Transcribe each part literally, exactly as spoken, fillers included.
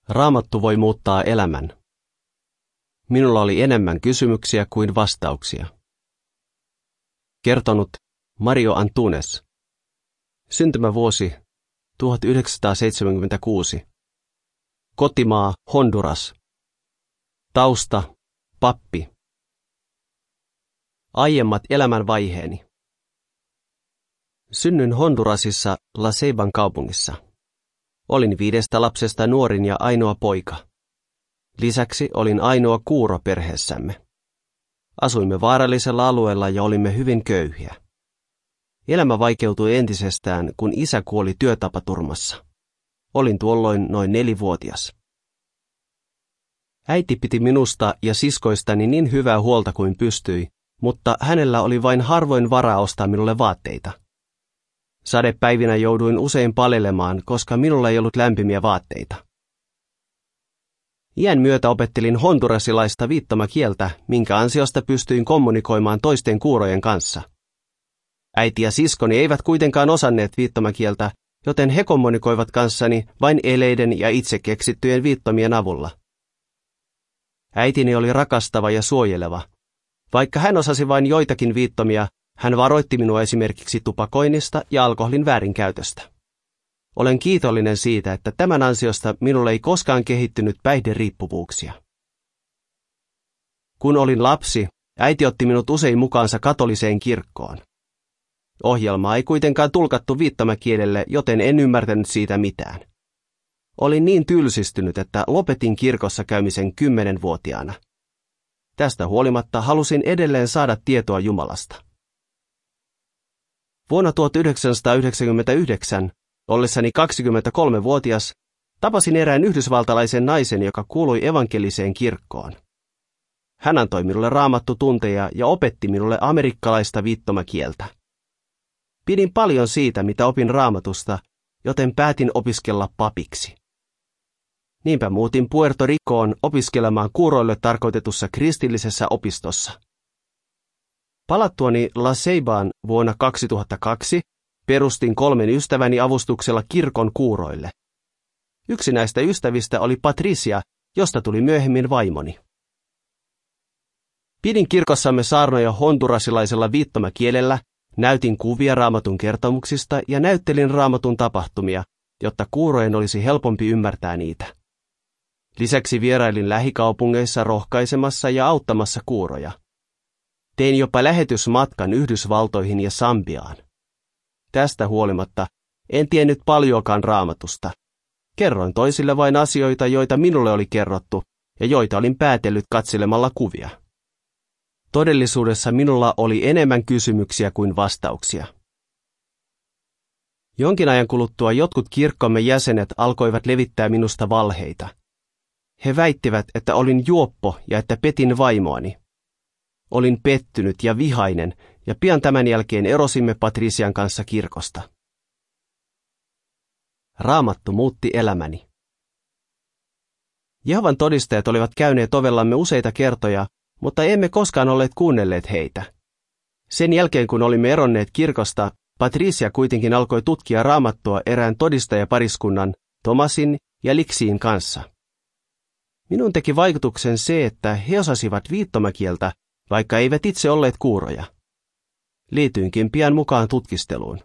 Raamattu voi muuttaa elämän. Minulla oli enemmän kysymyksiä kuin vastauksia. Kertonut Mario Antunes. Syntymävuosi tuhatyhdeksänsataaseitsemänkymmentäkuusi. Kotimaa Honduras. Tausta pappi. Aiemmat elämänvaiheeni. Synnyin Hondurasissa La Ceiban kaupungissa. Olin viidestä lapsesta nuorin ja ainoa poika. Lisäksi olin ainoa kuuro perheessämme. Asuimme vaarallisella alueella ja olimme hyvin köyhiä. Elämä vaikeutui entisestään, kun isä kuoli työtapaturmassa. Olin tuolloin noin nelivuotias. Äiti piti minusta ja siskoistani niin hyvää huolta kuin pystyi, mutta hänellä oli vain harvoin varaa ostaa minulle vaatteita. Sadepäivinä jouduin usein palelemaan, koska minulla ei ollut lämpimiä vaatteita. Iän myötä opettelin hondurasilaista viittomakieltä, minkä ansiosta pystyin kommunikoimaan toisten kuurojen kanssa. Äiti ja siskoni eivät kuitenkaan osanneet viittomakieltä, joten he kommunikoivat kanssani vain eleiden ja itse keksittyjen viittomien avulla. Äitini oli rakastava ja suojeleva. Vaikka hän osasi vain joitakin viittomia, hän varoitti minua esimerkiksi tupakoinnista ja alkoholin väärinkäytöstä. Olen kiitollinen siitä, että tämän ansiosta minulle ei koskaan kehittynyt päihderiippuvuuksia. Kun olin lapsi, äiti otti minut usein mukaansa katoliseen kirkkoon. Ohjelmaa ei kuitenkaan tulkattu viittomakielelle, joten en ymmärtänyt siitä mitään. Olin niin tylsistynyt, että lopetin kirkossa käymisen kymmenenvuotiaana. Tästä huolimatta halusin edelleen saada tietoa Jumalasta. Vuonna tuhatyhdeksänsataayhdeksänkymmentäyhdeksän, ollessani kaksikymmentäkolmevuotias, tapasin erään yhdysvaltalaisen naisen, joka kuului evankeliseen kirkkoon. Hän antoi minulle raamattutunteja ja opetti minulle amerikkalaista viittomakieltä. Pidin paljon siitä, mitä opin raamatusta, joten päätin opiskella papiksi. Niinpä muutin Puerto Ricoon opiskelemaan kuuroille tarkoitetussa kristillisessä opistossa. Palattuani La Ceibaan vuonna kaksituhattakaksi perustin kolmen ystäväni avustuksella kirkon kuuroille. Yksi näistä ystävistä oli Patricia, josta tuli myöhemmin vaimoni. Pidin kirkossamme saarnoja hondurasilaisella viittomakielellä, näytin kuvia raamatun kertomuksista ja näyttelin raamatun tapahtumia, jotta kuurojen olisi helpompi ymmärtää niitä. Lisäksi vierailin lähikaupungeissa rohkaisemassa ja auttamassa kuuroja. Tein jopa lähetysmatkan Yhdysvaltoihin ja Sambiaan. Tästä huolimatta en tiennyt paljoakaan raamatusta. Kerroin toisille vain asioita, joita minulle oli kerrottu ja joita olin päätellyt katselemalla kuvia. Todellisuudessa minulla oli enemmän kysymyksiä kuin vastauksia. Jonkin ajan kuluttua jotkut kirkkomme jäsenet alkoivat levittää minusta valheita. He väittivät, että olin juoppo ja että petin vaimoani. Olin pettynyt ja vihainen, ja pian tämän jälkeen erosimme Patrician kanssa kirkosta. Raamattu muutti elämäni. Jehovan todistajat olivat käyneet ovellamme useita kertoja, mutta emme koskaan olleet kuunnelleet heitä. Sen jälkeen, kun olimme eronneet kirkosta, Patricia kuitenkin alkoi tutkia raamattua erään todistajapariskunnan, Thomasin ja Lixiin kanssa. Minun teki vaikutuksen se, että he osasivat viittomakieltä, vaikka eivät itse olleet kuuroja. Liityinkin pian mukaan tutkisteluun.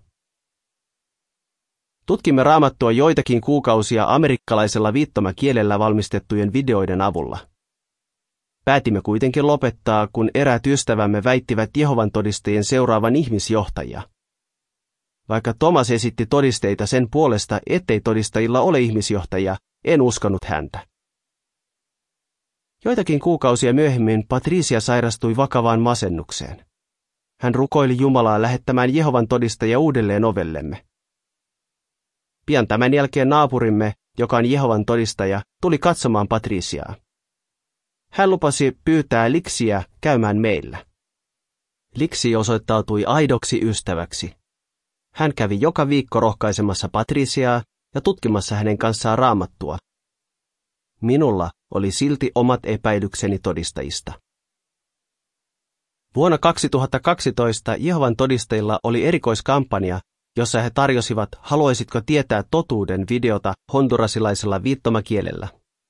Tutkimme raamattua joitakin kuukausia amerikkalaisella viittomakielellä valmistettujen videoiden avulla. Päätimme kuitenkin lopettaa, kun eräät ystävämme väittivät Jehovan todistajien seuraavan ihmisjohtajia. Vaikka Thomas esitti todisteita sen puolesta, ettei todistajilla ole ihmisjohtajia, en uskonut häntä. Joitakin kuukausia myöhemmin Patricia sairastui vakavaan masennukseen. Hän rukoili Jumalaa lähettämään Jehovan todistajia uudelleen ovellemme. Pian tämän jälkeen naapurimme, joka on Jehovan todistaja, tuli katsomaan Patriciaa. Hän lupasi pyytää Lixiä käymään meillä. Lixi osoittautui aidoksi ystäväksi. Hän kävi joka viikko rohkaisemassa Patriciaa ja tutkimassa hänen kanssaan raamattua. Minulla oli silti omat epäilykseni todistajista. Vuonna kaksituhattakaksitoista Jehovan todistajilla oli erikoiskampanja, jossa he tarjosivat Haluaisitko tietää totuuden videota hondurasilaisella viittomakielellä.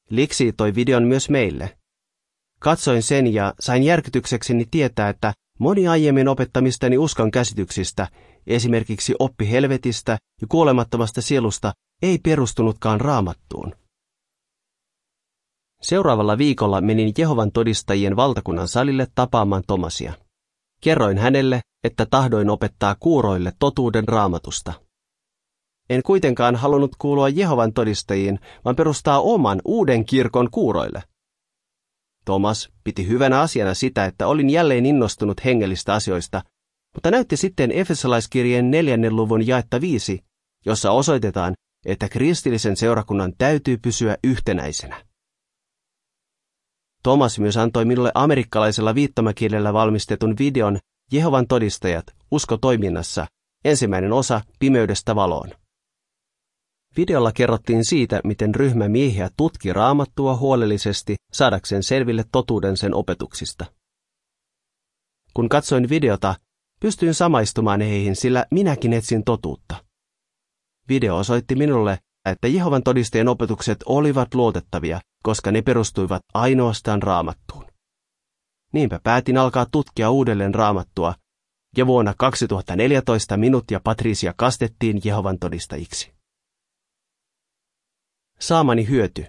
Liksi toi videon myös meille. Katsoin sen ja sain järkytyksekseni tietää, että moni aiemmin opettamistani uskon käsityksistä, esimerkiksi oppi helvetistä ja kuolemattomasta sielusta, ei perustunutkaan Raamattuun. Seuraavalla viikolla menin Jehovan todistajien valtakunnan salille tapaamaan Tomasia. Kerroin hänelle, että tahdoin opettaa kuuroille totuuden Raamatusta. En kuitenkaan halunnut kuulua Jehovan todistajiin, vaan perustaa oman uuden kirkon kuuroille. Tomas piti hyvänä asiana sitä, että olin jälleen innostunut hengellistä asioista, mutta näytti sitten Efesolaiskirjeen neljännen luvun jaetta viisi, jossa osoitetaan, että kristillisen seurakunnan täytyy pysyä yhtenäisenä. Tomas myös antoi minulle amerikkalaisella viittomakielellä valmistetun videon Jehovan todistajat, usko toiminnassa, ensimmäinen osa pimeydestä valoon. Videolla kerrottiin siitä, miten ryhmä miehiä tutki Raamattua huolellisesti saadakseen selville totuuden sen opetuksista. Kun katsoin videota, pystyin samaistumaan heihin, sillä minäkin etsin totuutta. Video osoitti minulle, että Jehovan todistajien opetukset olivat luotettavia, koska ne perustuivat ainoastaan Raamattuun. Niinpä päätin alkaa tutkia uudelleen Raamattua, ja vuonna kaksituhattaneljätoista minut ja Patricia kastettiin Jehovan todistajiksi. Saamani hyöty.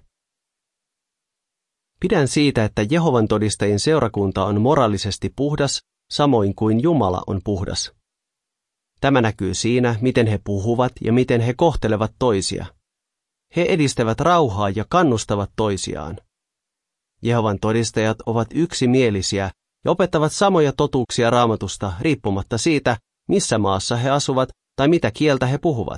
Pidän siitä, että Jehovan todistajien seurakunta on moraalisesti puhdas, samoin kuin Jumala on puhdas. Tämä näkyy siinä, miten he puhuvat ja miten he kohtelevat toisia. He edistävät rauhaa ja kannustavat toisiaan. Jehovan todistajat ovat yksimielisiä ja opettavat samoja totuuksia Raamatusta riippumatta siitä, missä maassa he asuvat tai mitä kieltä he puhuvat.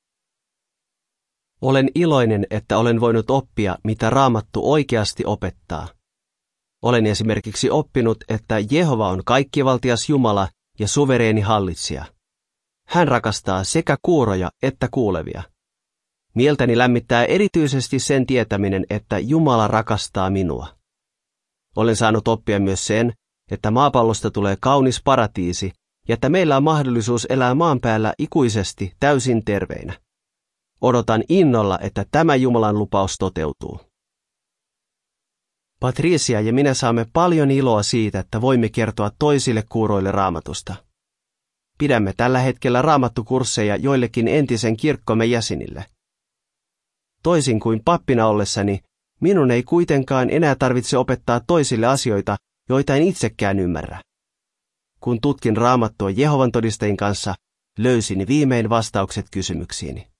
Olen iloinen, että olen voinut oppia, mitä Raamattu oikeasti opettaa. Olen esimerkiksi oppinut, että Jehova on kaikkivaltias Jumala ja suvereeni hallitsija. Hän rakastaa sekä kuuroja että kuulevia. Mieltäni lämmittää erityisesti sen tietäminen, että Jumala rakastaa minua. Olen saanut oppia myös sen, että maapallosta tulee kaunis paratiisi ja että meillä on mahdollisuus elää maan päällä ikuisesti täysin terveinä. Odotan innolla, että tämä Jumalan lupaus toteutuu. Patricia ja minä saamme paljon iloa siitä, että voimme kertoa toisille kuuroille Raamatusta. Pidämme tällä hetkellä raamattukursseja joillekin entisen kirkkomme jäsenille. Toisin kuin pappina ollessani, minun ei kuitenkaan enää tarvitse opettaa toisille asioita, joita en itsekään ymmärrä. Kun tutkin Raamattua Jehovan todistajien kanssa, löysin viimein vastaukset kysymyksiini.